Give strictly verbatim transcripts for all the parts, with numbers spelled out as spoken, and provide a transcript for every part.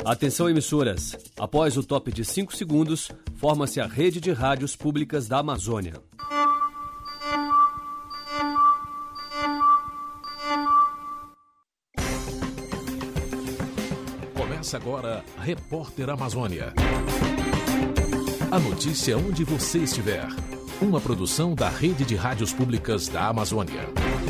Atenção, emissoras. Após o top de cinco segundos, forma-se a rede de rádios públicas da Amazônia. Começa agora, Repórter Amazônia. A notícia onde você estiver. Uma produção da Rede de Rádios Públicas da Amazônia.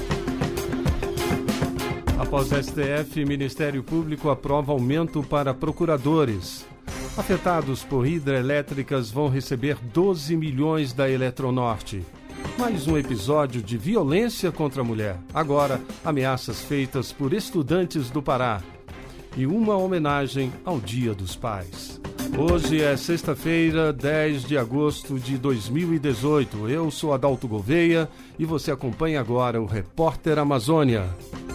Após S T F, Ministério Público aprova aumento para procuradores. Afetados por hidrelétricas vão receber doze milhões da Eletronorte. Mais um episódio de violência contra a mulher. Agora, ameaças feitas por estudantes do Pará. E uma homenagem ao Dia dos Pais. Hoje é sexta-feira, dez de agosto de dois mil e dezoito. Eu sou Adalto Gouveia e você acompanha agora o Repórter Amazônia.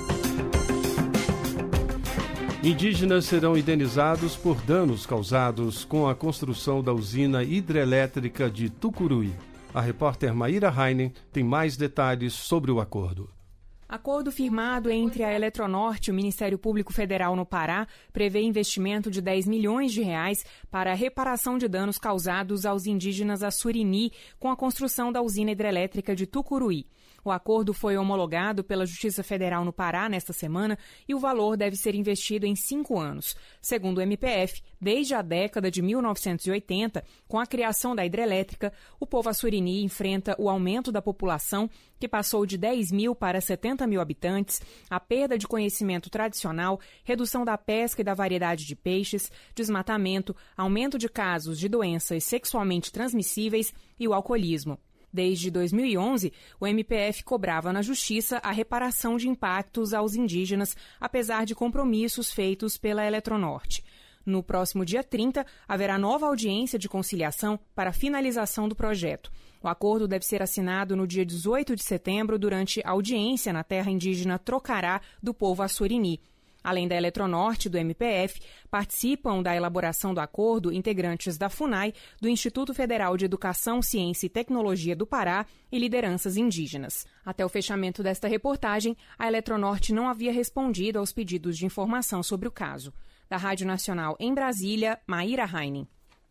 Indígenas serão indenizados por danos causados com a construção da usina hidrelétrica de Tucuruí. A repórter Maíra Heinen tem mais detalhes sobre o acordo. Acordo firmado entre a Eletronorte e o Ministério Público Federal no Pará prevê investimento de dez milhões de reais para a reparação de danos causados aos indígenas Assurini com a construção da usina hidrelétrica de Tucuruí. O acordo foi homologado pela Justiça Federal no Pará nesta semana e o valor deve ser investido em cinco anos. Segundo o M P F, desde a década de mil novecentos e oitenta, com a criação da hidrelétrica, o povo Assurini enfrenta o aumento da população, que passou de dez mil para setenta mil habitantes, a perda de conhecimento tradicional, redução da pesca e da variedade de peixes, desmatamento, aumento de casos de doenças sexualmente transmissíveis e o alcoolismo. Desde dois mil e onze, o M P F cobrava na Justiça a reparação de impactos aos indígenas, apesar de compromissos feitos pela Eletronorte. No próximo dia trinta, haverá nova audiência de conciliação para a finalização do projeto. O acordo deve ser assinado no dia dezoito de setembro, durante a audiência na terra indígena Trocará do povo Assurini. Além da Eletronorte e do M P F, participam da elaboração do acordo integrantes da FUNAI, do Instituto Federal de Educação, Ciência e Tecnologia do Pará e lideranças indígenas. Até o fechamento desta reportagem, a Eletronorte não havia respondido aos pedidos de informação sobre o caso. Da Rádio Nacional em Brasília, Maíra Heinen.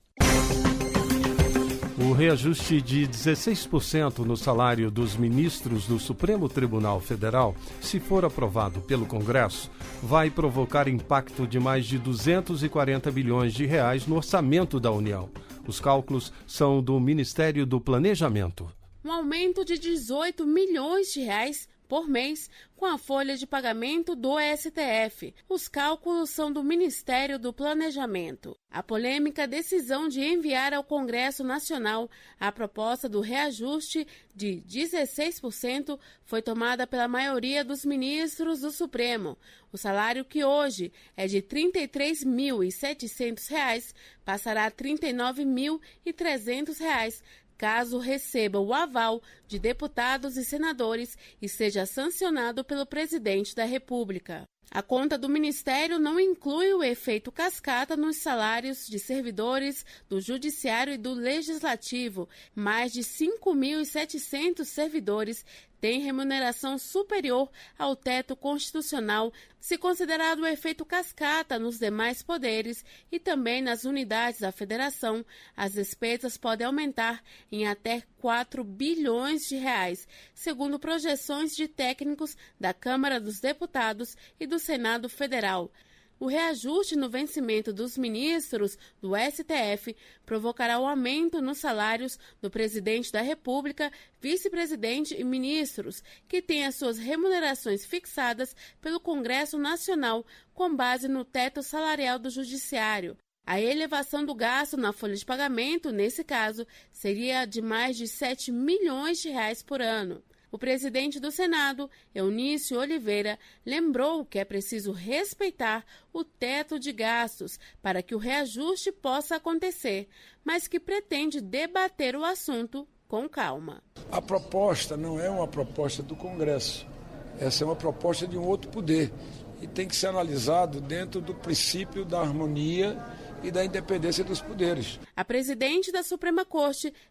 O reajuste de dezesseis por cento no salário dos ministros do Supremo Tribunal Federal, se for aprovado pelo Congresso, vai provocar impacto de mais de duzentos e quarenta bilhões de reais no orçamento da União. Os cálculos são do Ministério do Planejamento. Um aumento de dezoito milhões de reais por mês com a folha de pagamento do S T F. Os cálculos são do Ministério do Planejamento. A polêmica decisão de enviar ao Congresso Nacional a proposta do reajuste de dezesseis por cento foi tomada pela maioria dos ministros do Supremo. O salário, que hoje é de trinta e três mil e setecentos reais, passará a trinta e nove mil e trezentos reais, caso receba o aval de deputados e senadores e seja sancionado pelo presidente da República. A conta do Ministério não inclui o efeito cascata nos salários de servidores do Judiciário e do Legislativo. Mais de cinco mil e setecentos servidores têm remuneração superior ao teto constitucional, se considerado o efeito cascata nos demais poderes e também nas unidades da Federação. As despesas podem aumentar em até quatro bilhões de reais, segundo projeções de técnicos da Câmara dos Deputados e do Senado Federal. O reajuste no vencimento dos ministros do S T F provocará o aumento nos salários do presidente da República, vice-presidente e ministros, que têm as suas remunerações fixadas pelo Congresso Nacional com base no teto salarial do Judiciário. A elevação do gasto na folha de pagamento, nesse caso, seria de mais de sete milhões de reais por ano. O presidente do Senado, Eunício Oliveira, lembrou que é preciso respeitar o teto de gastos para que o reajuste possa acontecer, mas que pretende debater o assunto com calma. A proposta não é uma proposta do Congresso, essa é uma proposta de um outro poder e tem que ser analisado dentro do princípio da harmonia e da independência dos poderes. A presidente da Suprema Corte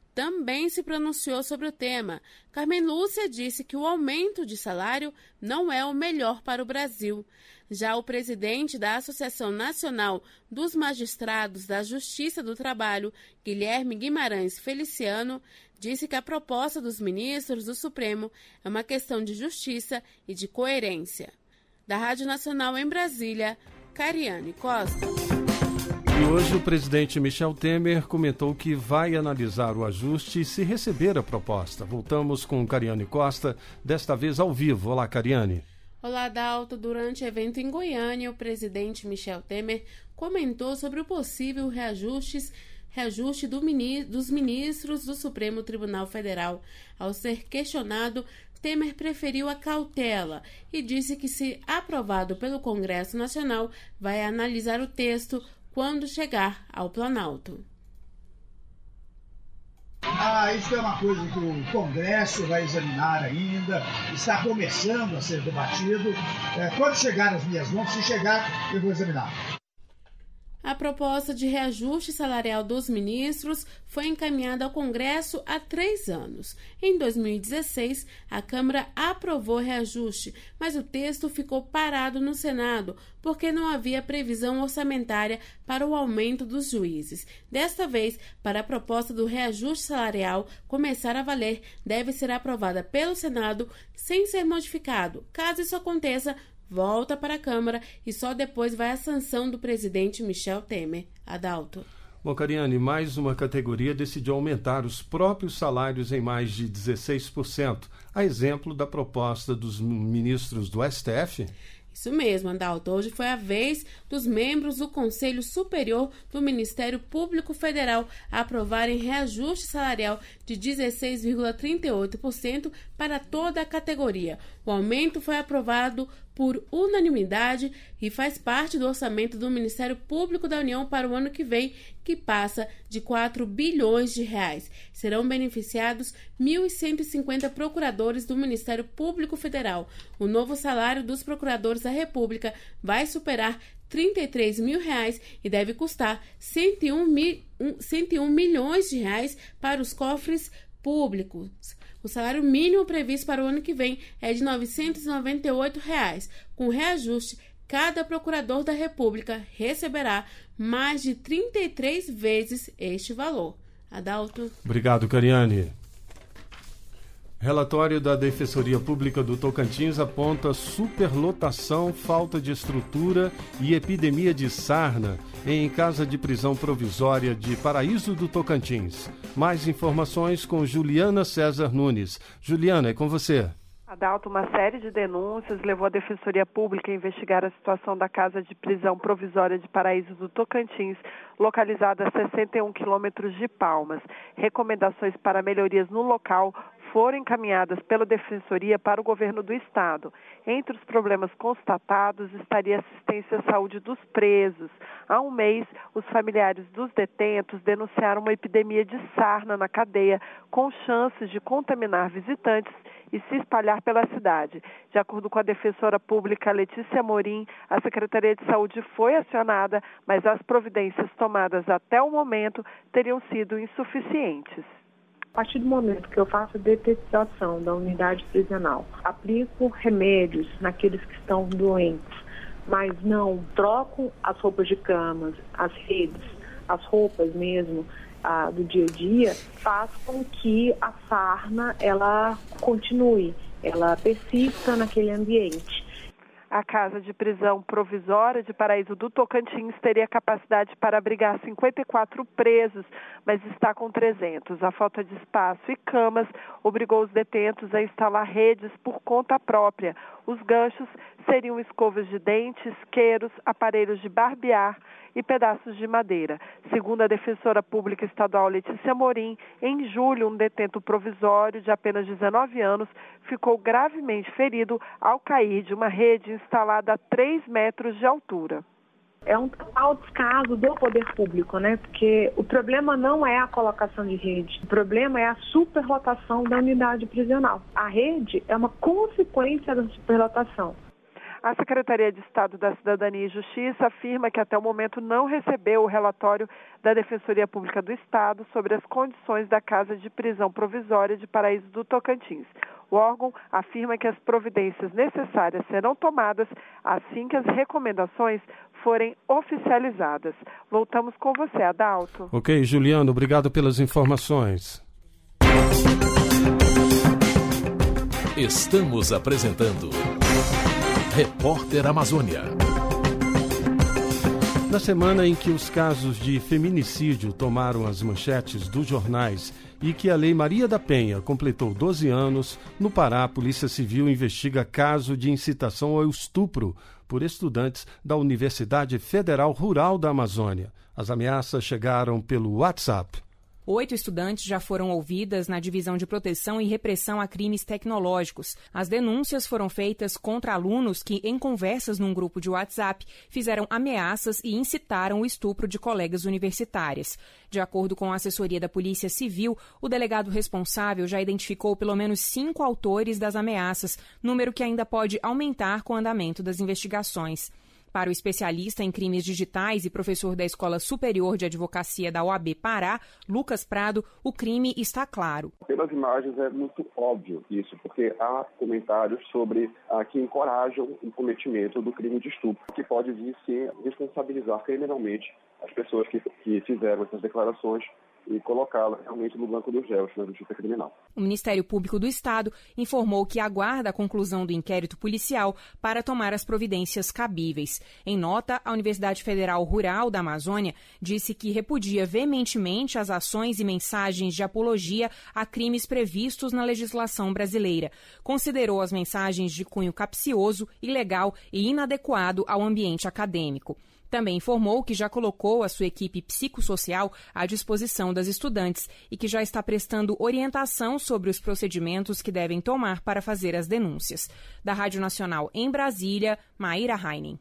também se pronunciou sobre o tema. Carmen Lúcia disse que o aumento de salário não é o melhor para o Brasil. Já o presidente da Associação Nacional dos Magistrados da Justiça do Trabalho, Guilherme Guimarães Feliciano, disse que a proposta dos ministros do Supremo é uma questão de justiça e de coerência. Da Rádio Nacional em Brasília, Cariane Costa. E hoje o presidente Michel Temer comentou que vai analisar o ajuste se receber a proposta. Voltamos com Cariane Costa, desta vez ao vivo. Olá, Cariane. Olá, Dalto. Durante evento em Goiânia, o presidente Michel Temer comentou sobre o possível reajustes, reajuste do mini, dos ministros do Supremo Tribunal Federal. Ao ser questionado, Temer preferiu a cautela e disse que, se aprovado pelo Congresso Nacional, vai analisar o texto quando chegar ao Planalto. Ah, isso é uma coisa que o Congresso vai examinar ainda, está começando a ser debatido. É, quando chegar às minhas mãos, se chegar, eu vou examinar. A proposta de reajuste salarial dos ministros foi encaminhada ao Congresso há três anos. Em dois mil e dezesseis, a Câmara aprovou o reajuste, mas o texto ficou parado no Senado porque não havia previsão orçamentária para o aumento dos juízes. Desta vez, para a proposta do reajuste salarial começar a valer, deve ser aprovada pelo Senado sem ser modificado. Caso isso aconteça, volta para a Câmara e só depois vai à sanção do presidente Michel Temer. Adalto. Bom, Cariane, mais uma categoria decidiu aumentar os próprios salários em mais de dezesseis por cento, a exemplo da proposta dos ministros do S T F? Isso mesmo, Adalto. Hoje foi a vez dos membros do Conselho Superior do Ministério Público Federal aprovarem reajuste salarial de dezesseis vírgula trinta e oito por cento para toda a categoria. O aumento foi aprovado por unanimidade e faz parte do orçamento do Ministério Público da União para o ano que vem, que passa de quatro bilhões de reais. Serão beneficiados mil cento e cinquenta procuradores do Ministério Público Federal. O novo salário dos procuradores da República vai superar trinta e três mil reais e deve custar cento e um milhões de reais para os cofres públicos. O salário mínimo previsto para o ano que vem é de novecentos e noventa e oito reais. Com reajuste, cada procurador da República receberá mais de trinta e três vezes este valor. Adalto. Obrigado, Cariane. Relatório da Defensoria Pública do Tocantins aponta superlotação, falta de estrutura e epidemia de sarna em casa de prisão provisória de Paraíso do Tocantins. Mais informações com Juliana César Nunes. Juliana, é com você. Adalto, uma série de denúncias levou a Defensoria Pública a investigar a situação da casa de prisão provisória de Paraíso do Tocantins, localizada a sessenta e um quilômetros de Palmas. Recomendações para melhorias no local foram encaminhadas pela Defensoria para o governo do Estado. Entre os problemas constatados estaria a assistência à saúde dos presos. Há um mês, os familiares dos detentos denunciaram uma epidemia de sarna na cadeia, com chances de contaminar visitantes e se espalhar pela cidade. De acordo com a defensora pública Letícia Morim, a Secretaria de Saúde foi acionada, mas as providências tomadas até o momento teriam sido insuficientes. A partir do momento que eu faço a detetização da unidade prisional, aplico remédios naqueles que estão doentes, mas não troco as roupas de cama, as redes, as roupas mesmo ah, do dia a dia, faz com que a sarna ela continue, ela persista naquele ambiente. A casa de prisão provisória de Paraíso do Tocantins teria capacidade para abrigar cinquenta e quatro presos, mas está com trezentos. A falta de espaço e camas obrigou os detentos a instalar redes por conta própria. Os ganchos seriam escovas de dentes, isqueiros, aparelhos de barbear e pedaços de madeira. Segundo a defensora pública estadual Letícia Morim, em julho, um detento provisório de apenas dezenove anos ficou gravemente ferido ao cair de uma rede instalada a três metros de altura. É um total descaso do poder público, né? Porque o problema não é a colocação de rede, o problema é a superlotação da unidade prisional. A rede é uma consequência da superlotação. A Secretaria de Estado da Cidadania e Justiça afirma que até o momento não recebeu o relatório da Defensoria Pública do Estado sobre as condições da Casa de Prisão Provisória de Paraíso do Tocantins. O órgão afirma que as providências necessárias serão tomadas assim que as recomendações forem oficializadas. Voltamos com você, Adalto. Ok, Juliano, obrigado pelas informações. Estamos apresentando Repórter Amazônia. Na semana em que os casos de feminicídio tomaram as manchetes dos jornais e que a Lei Maria da Penha completou doze anos, no Pará, a Polícia Civil investiga caso de incitação ao estupro por estudantes da Universidade Federal Rural da Amazônia. As ameaças chegaram pelo WhatsApp. Oito estudantes já foram ouvidas na Divisão de Proteção e Repressão a Crimes Tecnológicos. As denúncias foram feitas contra alunos que, em conversas num grupo de WhatsApp, fizeram ameaças e incitaram o estupro de colegas universitárias. De acordo com a assessoria da Polícia Civil, o delegado responsável já identificou pelo menos cinco autores das ameaças, número que ainda pode aumentar com o andamento das investigações. Para o especialista em crimes digitais e professor da Escola Superior de Advocacia da O A B Pará, Lucas Prado, o crime está claro. Pelas imagens é muito óbvio isso, porque há comentários sobre ah, que encorajam o cometimento do crime de estupro, que pode vir sim responsabilizar criminalmente as pessoas que, que fizeram essas declarações e colocá-la realmente no banco dos réus na justiça criminal. O Ministério Público do Estado informou que aguarda a conclusão do inquérito policial para tomar as providências cabíveis. Em nota, a Universidade Federal Rural da Amazônia disse que repudia veementemente as ações e mensagens de apologia a crimes previstos na legislação brasileira. Considerou as mensagens de cunho capcioso, ilegal e inadequado ao ambiente acadêmico. Também informou que já colocou a sua equipe psicossocial à disposição das estudantes e que já está prestando orientação sobre os procedimentos que devem tomar para fazer as denúncias. Da Rádio Nacional em Brasília, Maíra Heinen.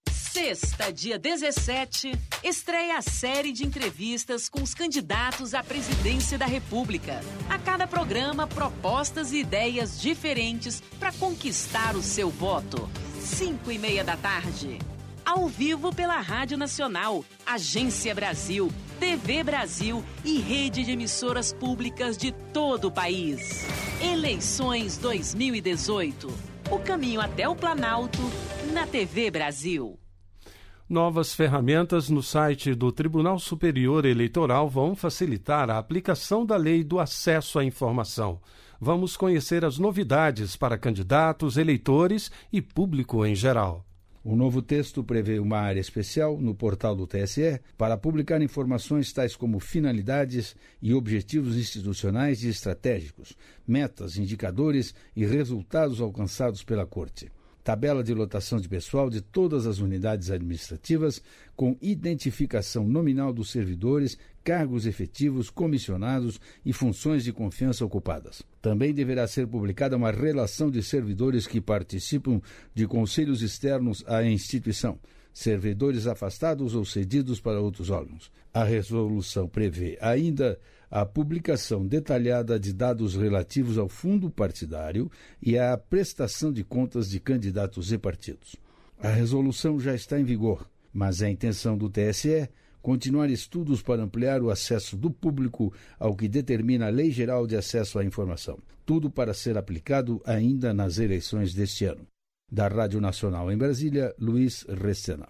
Sexta, dia dezessete, estreia a série de entrevistas com os candidatos à presidência da República. A cada programa, propostas e ideias diferentes para conquistar o seu voto. Cinco e meia da tarde. Ao vivo pela Rádio Nacional, Agência Brasil, T V Brasil e rede de emissoras públicas de todo o país. Eleições dois mil e dezoito. O caminho até o Planalto, na T V Brasil. Novas ferramentas no site do Tribunal Superior Eleitoral vão facilitar a aplicação da Lei do Acesso à Informação. Vamos conhecer as novidades para candidatos, eleitores e público em geral. O novo texto prevê uma área especial no portal do T S E para publicar informações tais como finalidades e objetivos institucionais e estratégicos, metas, indicadores e resultados alcançados pela Corte. Tabela de lotação de pessoal de todas as unidades administrativas, com identificação nominal dos servidores, cargos efetivos, comissionados e funções de confiança ocupadas. Também deverá ser publicada uma relação de servidores que participam de conselhos externos à instituição, servidores afastados ou cedidos para outros órgãos. A resolução prevê ainda a publicação detalhada de dados relativos ao fundo partidário e à prestação de contas de candidatos e partidos. A resolução já está em vigor, mas é a intenção do T S E continuar estudos para ampliar o acesso do público ao que determina a Lei Geral de Acesso à Informação. Tudo para ser aplicado ainda nas eleições deste ano. Da Rádio Nacional em Brasília, Luiz Restena.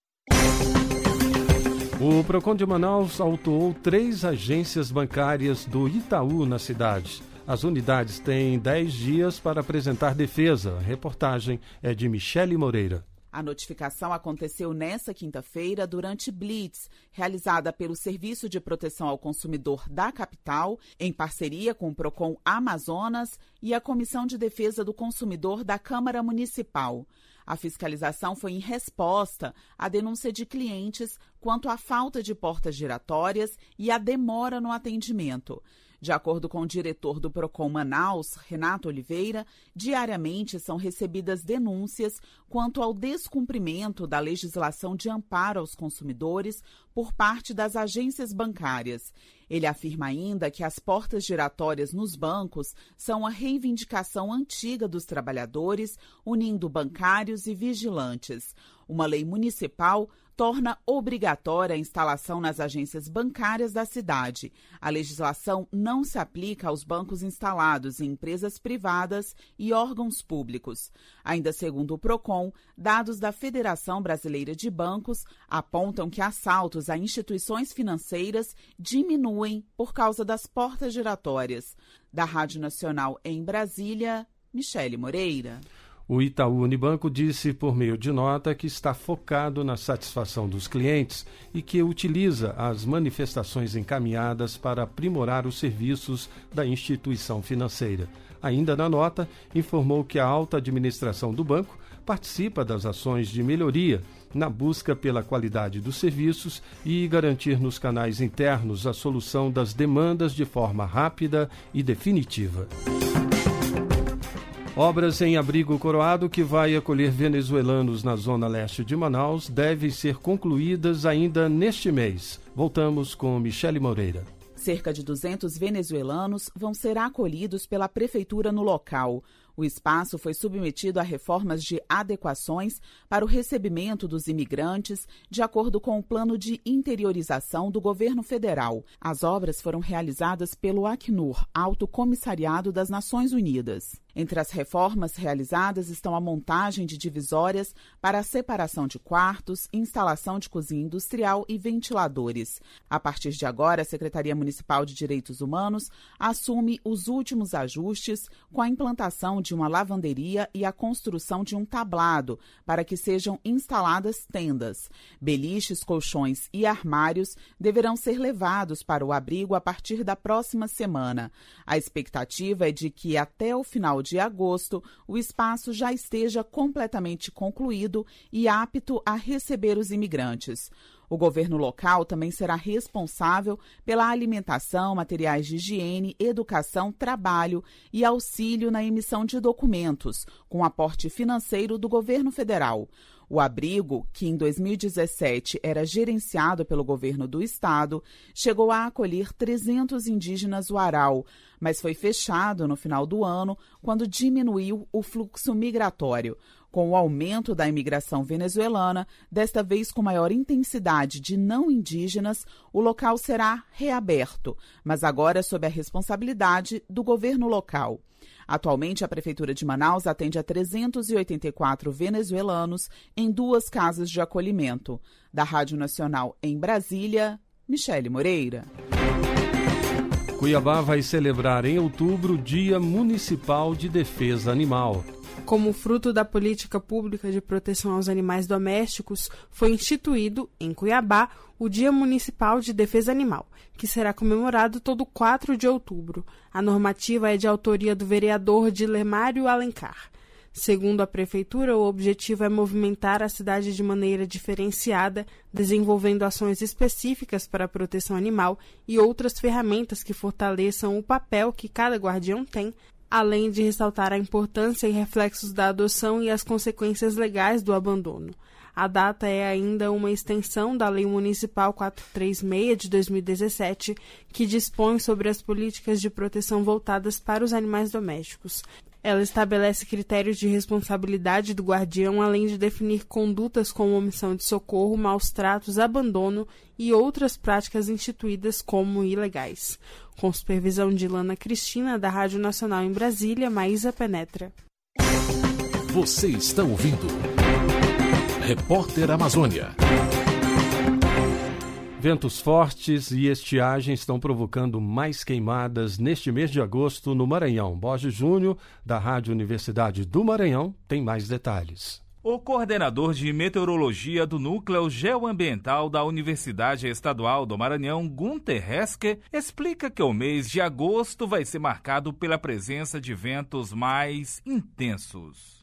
O Procon de Manaus autuou três agências bancárias do Itaú na cidade. As unidades têm dez dias para apresentar defesa. A reportagem é de Michele Moreira. A notificação aconteceu nesta quinta-feira durante blitz, realizada pelo Serviço de Proteção ao Consumidor da capital, em parceria com o Procon Amazonas e a Comissão de Defesa do Consumidor da Câmara Municipal. A fiscalização foi em resposta à denúncia de clientes quanto à falta de portas giratórias e à demora no atendimento. De acordo com o diretor do Procon Manaus, Renato Oliveira, diariamente são recebidas denúncias quanto ao descumprimento da legislação de amparo aos consumidores por parte das agências bancárias. Ele afirma ainda que as portas giratórias nos bancos são a reivindicação antiga dos trabalhadores, unindo bancários e vigilantes. Uma lei municipal torna obrigatória a instalação nas agências bancárias da cidade. A legislação não se aplica aos bancos instalados em empresas privadas e órgãos públicos. Ainda segundo o Procon, dados da Federação Brasileira de Bancos apontam que assaltos a instituições financeiras diminuem por causa das portas giratórias. Da Rádio Nacional em Brasília, Michele Moreira. O Itaú Unibanco disse por meio de nota que está focado na satisfação dos clientes e que utiliza as manifestações encaminhadas para aprimorar os serviços da instituição financeira. Ainda na nota, informou que a alta administração do banco participa das ações de melhoria na busca pela qualidade dos serviços e garantir nos canais internos a solução das demandas de forma rápida e definitiva. Obras em Abrigo Coroado, que vai acolher venezuelanos na zona leste de Manaus, devem ser concluídas ainda neste mês. Voltamos com Michele Moreira. Cerca de duzentos venezuelanos vão ser acolhidos pela prefeitura no local. O espaço foi submetido a reformas de adequações para o recebimento dos imigrantes, de acordo com o plano de interiorização do governo federal. As obras foram realizadas pelo Acnur, Alto Comissariado das Nações Unidas. Entre as reformas realizadas estão a montagem de divisórias para a separação de quartos, instalação de cozinha industrial e ventiladores. A partir de agora, a Secretaria Municipal de Direitos Humanos assume os últimos ajustes com a implantação de uma lavanderia e a construção de um tablado para que sejam instaladas tendas. Beliches, colchões e armários deverão ser levados para o abrigo a partir da próxima semana. A expectativa é de que até o final de agosto o espaço já esteja completamente concluído e apto a receber os imigrantes. O governo local também será responsável pela alimentação, materiais de higiene, educação, trabalho e auxílio na emissão de documentos, com aporte financeiro do governo federal. O abrigo, que em dois mil e dezessete era gerenciado pelo governo do estado, chegou a acolher trezentos indígenas Uarau, mas foi fechado no final do ano, quando diminuiu o fluxo migratório. Com o aumento da imigração venezuelana, desta vez com maior intensidade de não indígenas, o local será reaberto, mas agora sob a responsabilidade do governo local. Atualmente, a Prefeitura de Manaus atende a trezentos e oitenta e quatro venezuelanos em duas casas de acolhimento. Da Rádio Nacional em Brasília, Michele Moreira. Cuiabá vai celebrar em outubro o Dia Municipal de Defesa Animal. Como fruto da política pública de proteção aos animais domésticos, foi instituído, em Cuiabá, o Dia Municipal de Defesa Animal, que será comemorado todo quatro de outubro. A normativa é de autoria do vereador Dilemário Alencar. Segundo a Prefeitura, o objetivo é movimentar a cidade de maneira diferenciada, desenvolvendo ações específicas para a proteção animal e outras ferramentas que fortaleçam o papel que cada guardião tem, além de ressaltar a importância e reflexos da adoção e as consequências legais do abandono. A data é ainda uma extensão da Lei Municipal quatrocentos e trinta e seis de dois mil e dezessete, que dispõe sobre as políticas de proteção voltadas para os animais domésticos. Ela estabelece critérios de responsabilidade do guardião, além de definir condutas como omissão de socorro, maus tratos, abandono e outras práticas instituídas como ilegais. Com supervisão de Lana Cristina, da Rádio Nacional em Brasília, Maísa Penetra. Você está ouvindo Repórter Amazônia. Ventos fortes e estiagem estão provocando mais queimadas neste mês de agosto no Maranhão. Borges Júnior, da Rádio Universidade do Maranhão, tem mais detalhes. O coordenador de meteorologia do Núcleo Geoambiental da Universidade Estadual do Maranhão, Gunter Heske, explica que o mês de agosto vai ser marcado pela presença de ventos mais intensos.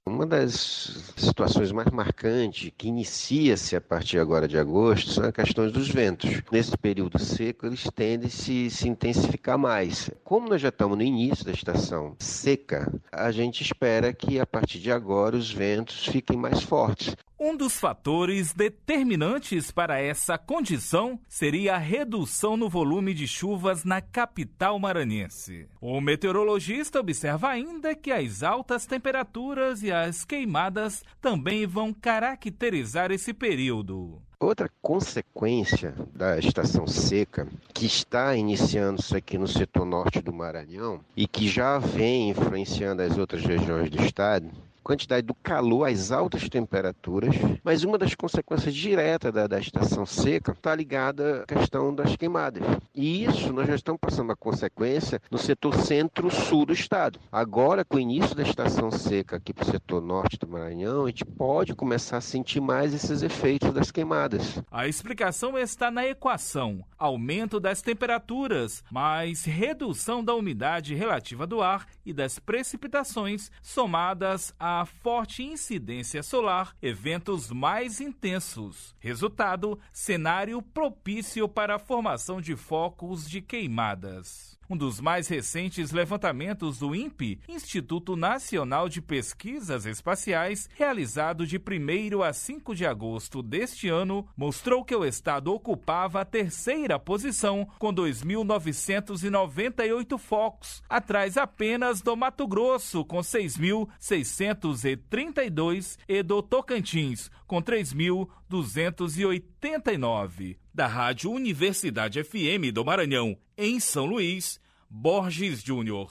Uma das situações mais marcantes que inicia-se a partir agora de agosto são as questões dos ventos. Nesse período seco, eles tendem a se, se intensificar mais. Como nós já estamos no início da estação seca, a gente espera que a partir de agora os ventos fiquem mais fortes. Um dos fatores determinantes para essa condição seria a redução no volume de chuvas na capital maranhense. O meteorologista observa ainda que as altas temperaturas e as queimadas também vão caracterizar esse período. Outra consequência da estação seca, que está iniciando-se aqui no setor norte do Maranhão e que já vem influenciando as outras regiões do estado, quantidade do calor, as altas temperaturas, mas uma das consequências diretas da, da estação seca está ligada à questão das queimadas. E isso nós já estamos passando a consequência no setor centro-sul do estado. Agora, com o início da estação seca aqui para o setor norte do Maranhão, a gente pode começar a sentir mais esses efeitos das queimadas. A explicação está na equação: aumento das temperaturas, mais redução da umidade relativa do ar e das precipitações, somadas a forte incidência solar, eventos mais intensos. Resultado, cenário propício para a formação de focos de queimadas. Um dos mais recentes levantamentos do INPE, Instituto Nacional de Pesquisas Espaciais, realizado de primeiro a cinco de agosto deste ano, mostrou que o estado ocupava a terceira posição, com dois mil novecentos e noventa e oito focos, atrás apenas do Mato Grosso, com seis mil seiscentos e trinta e dois, e do Tocantins, com três mil duzentos e oitenta e nove. Da Rádio Universidade F M do Maranhão, em São Luís, Borges Júnior.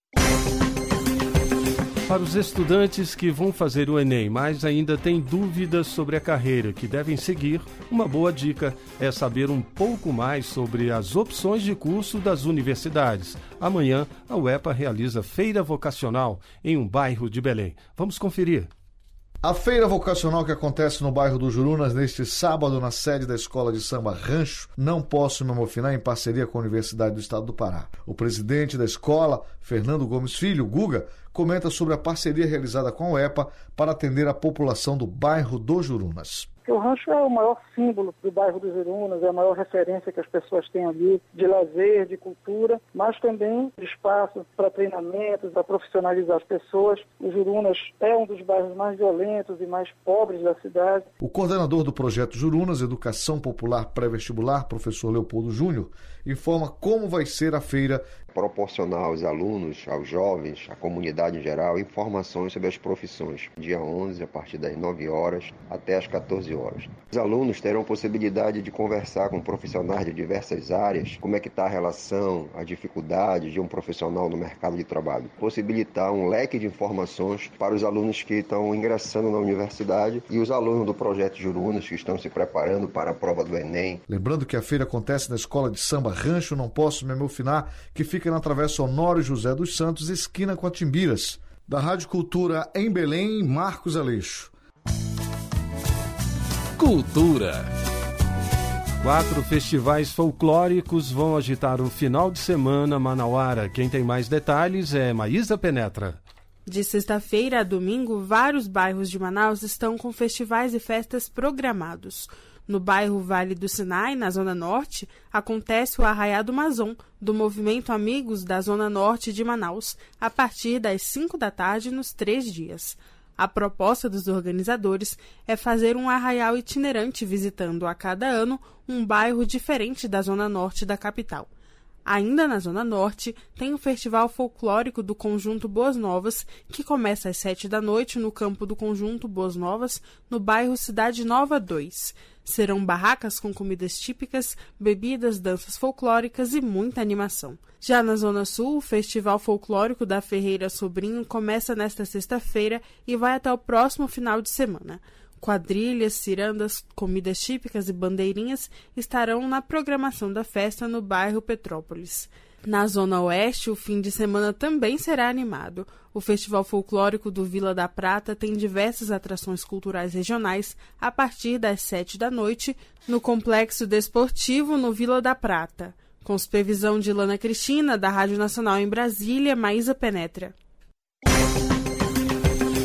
Para os estudantes que vão fazer o Enem, mas ainda têm dúvidas sobre a carreira que devem seguir, uma boa dica é saber um pouco mais sobre as opções de curso das universidades. Amanhã, a U E P A realiza feira vocacional em um bairro de Belém. Vamos conferir. A feira vocacional que acontece no bairro do Jurunas neste sábado na sede da Escola de Samba Rancho, Não Posso Me Amofinar, em parceria com a Universidade do Estado do Pará. O presidente da escola, Fernando Gomes Filho, Guga, comenta sobre a parceria realizada com a U E P A para atender a população do bairro do Jurunas. O rancho é o maior símbolo do bairro dos Jurunas, é a maior referência que as pessoas têm ali de lazer, de cultura, mas também de espaço para treinamentos, para profissionalizar as pessoas. O Jurunas é um dos bairros mais violentos e mais pobres da cidade. O coordenador do projeto Jurunas, Educação Popular Pré-Vestibular, professor Leopoldo Júnior, informa como vai ser a feira. Proporcionar aos alunos, aos jovens, à comunidade em geral, informações sobre as profissões. Dia onze, a partir das nove horas até as quatorze horas. Os alunos terão possibilidade de conversar com profissionais de diversas áreas, como é que está a relação, a dificuldade de um profissional no mercado de trabalho. Possibilitar um leque de informações para os alunos que estão ingressando na universidade e os alunos do projeto Jurunas que estão se preparando para a prova do Enem. Lembrando que a feira acontece na Escola de Samba Rancho, Não Posso Me Amofinar, que fica na Travessa Honório José dos Santos, esquina com a Timbiras. Da Rádio Cultura em Belém, Marcos Aleixo. Cultura. Quatro festivais folclóricos vão agitar o final de semana manauara. Quem tem mais detalhes é Maísa Penetra. De sexta-feira a domingo, vários bairros de Manaus estão com festivais e festas programados. No bairro Vale do Sinai, na Zona Norte, acontece o Arraiá do Mazon, do Movimento Amigos da Zona Norte de Manaus, a partir das cinco da tarde nos três dias. A proposta dos organizadores é fazer um arraial itinerante visitando a cada ano um bairro diferente da Zona Norte da capital. Ainda na Zona Norte, tem o Festival Folclórico do Conjunto Boas Novas, que começa às sete da noite no campo do Conjunto Boas Novas, no bairro Cidade Nova dois. Serão barracas com comidas típicas, bebidas, danças folclóricas e muita animação. Já na Zona Sul, o Festival Folclórico da Ferreira Sobrinho começa nesta sexta-feira e vai até o próximo final de semana. Quadrilhas, cirandas, comidas típicas e bandeirinhas estarão na programação da festa no bairro Petrópolis. Na Zona Oeste, o fim de semana também será animado. O Festival Folclórico do Vila da Prata tem diversas atrações culturais regionais a partir das sete da noite no Complexo Desportivo no Vila da Prata. Com supervisão de Lana Cristina, da Rádio Nacional em Brasília, Maísa Penetra.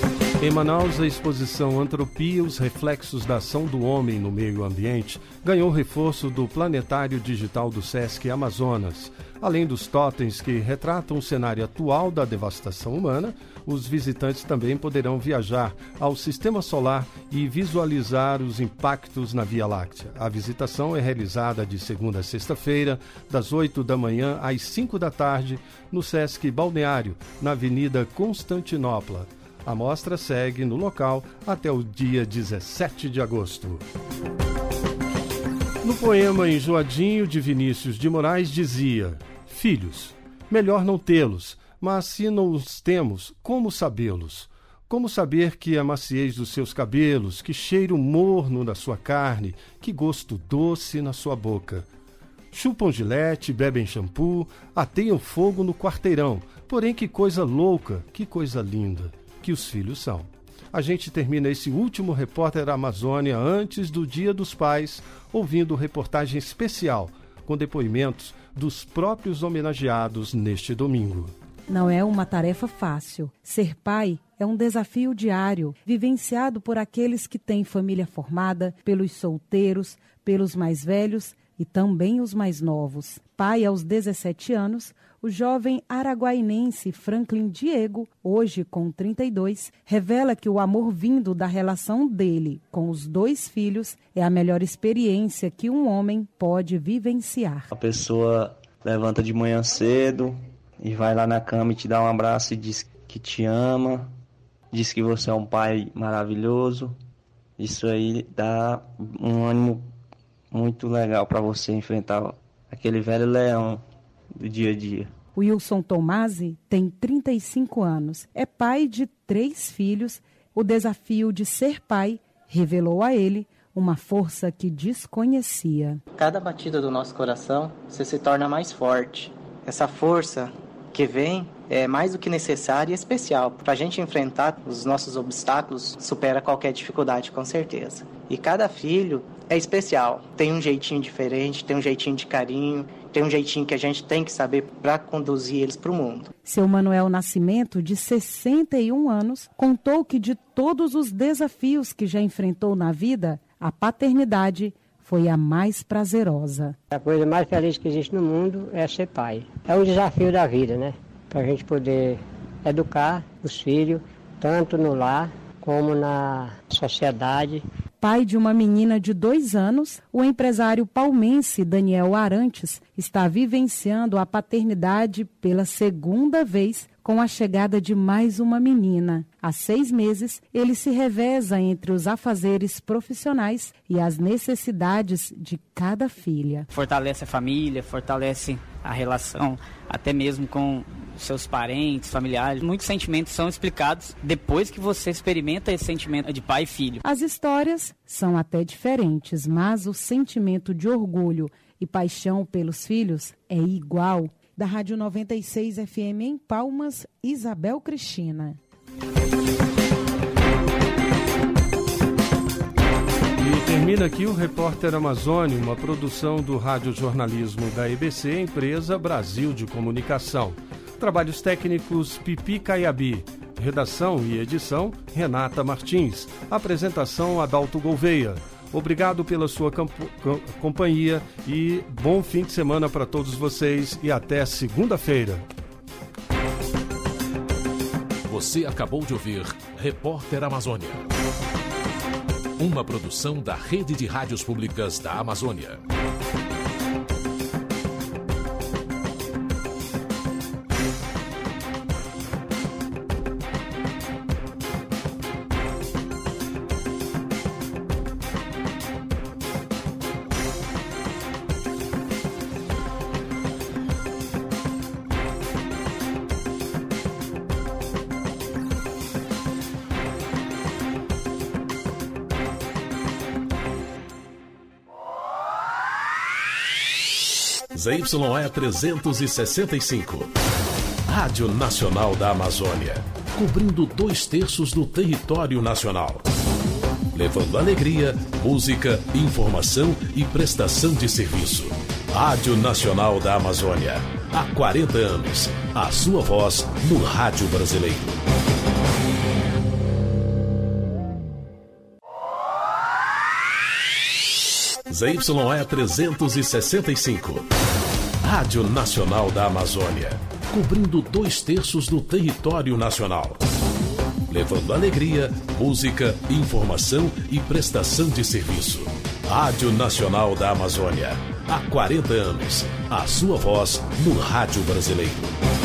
Em Manaus, a exposição Antropia, os reflexos da ação do homem no meio ambiente, ganhou reforço do Planetário Digital do Sesc Amazonas. Além dos totens que retratam o cenário atual da devastação humana, os visitantes também poderão viajar ao Sistema Solar e visualizar os impactos na Via Láctea. A visitação é realizada de segunda a sexta-feira, das oito da manhã às cinco da tarde, no Sesc Balneário, na Avenida Constantinopla. A mostra segue no local até o dia dezessete de agosto. No poema Enjoadinho, de Vinícius de Moraes, dizia: filhos, melhor não tê-los, mas se não os temos, como sabê-los? Como saber que a maciez dos seus cabelos, que cheiro morno na sua carne, que gosto doce na sua boca? Chupam gilete, bebem shampoo, ateiam fogo no quarteirão, porém que coisa louca, que coisa linda que os filhos são. A gente termina esse último Repórter Amazônia antes do Dia dos Pais, ouvindo reportagem especial com depoimentos dos próprios homenageados neste domingo. Não é uma tarefa fácil. Ser pai é um desafio diário, vivenciado por aqueles que têm família formada, pelos solteiros, pelos mais velhos e também os mais novos. Pai aos dezessete anos, o jovem araguainense Franklin Diego, hoje com trinta e dois, revela que o amor vindo da relação dele com os dois filhos é a melhor experiência que um homem pode vivenciar. A pessoa levanta de manhã cedo e vai lá na cama e te dá um abraço e diz que te ama, diz que você é um pai maravilhoso. Isso aí dá um ânimo muito legal para você enfrentar aquele velho leão do dia a dia. Wilson Tomasi tem trinta e cinco anos, é pai de três filhos. O desafio de ser pai revelou a ele uma força que desconhecia. Cada batida do nosso coração, você se torna mais forte. Essa força que vem é mais do que necessária e especial. Para a gente enfrentar os nossos obstáculos, supera qualquer dificuldade, com certeza. E cada filho é especial, tem um jeitinho diferente, tem um jeitinho de carinho, tem um jeitinho que a gente tem que saber para conduzir eles para o mundo. Seu Manuel Nascimento, de sessenta e um anos, contou que de todos os desafios que já enfrentou na vida, a paternidade foi a mais prazerosa. A coisa mais feliz que existe no mundo é ser pai. É o desafio da vida, né? Para a gente poder educar os filhos, tanto no lar como na sociedade. Pai de uma menina de dois anos, o empresário palmense Daniel Arantes está vivenciando a paternidade pela segunda vez com a chegada de mais uma menina. Há seis meses, ele se reveza entre os afazeres profissionais e as necessidades de cada filha. Fortalece a família, fortalece a relação, até mesmo com seus parentes, familiares. Muitos sentimentos são explicados depois que você experimenta esse sentimento de pai e filho. As histórias são até diferentes, mas o sentimento de orgulho e paixão pelos filhos é igual. Da Rádio noventa e seis F M em Palmas, Isabel Cristina. E termina aqui o Repórter Amazônia, uma produção do radiojornalismo da E B C, empresa Brasil de Comunicação. Trabalhos técnicos Pipi Caiabi. Redação e edição Renata Martins. Apresentação Adalto Gouveia. Obrigado pela sua campo- companhia e bom fim de semana para todos vocês e até segunda-feira. Você acabou de ouvir Repórter Amazônia, uma produção da Rede de Rádios Públicas da Amazônia. Z Y E trezentos e sessenta e cinco. Rádio Nacional da Amazônia, cobrindo dois terços do território nacional. Levando alegria, música, informação e prestação de serviço. Rádio Nacional da Amazônia, há quarenta anos. A sua voz no rádio brasileiro. Z Y E trezentos e sessenta e cinco. Rádio Nacional da Amazônia, cobrindo dois terços do território nacional. Levando alegria, música, informação e prestação de serviço. Rádio Nacional da Amazônia. Há quarenta anos, a sua voz no rádio brasileiro.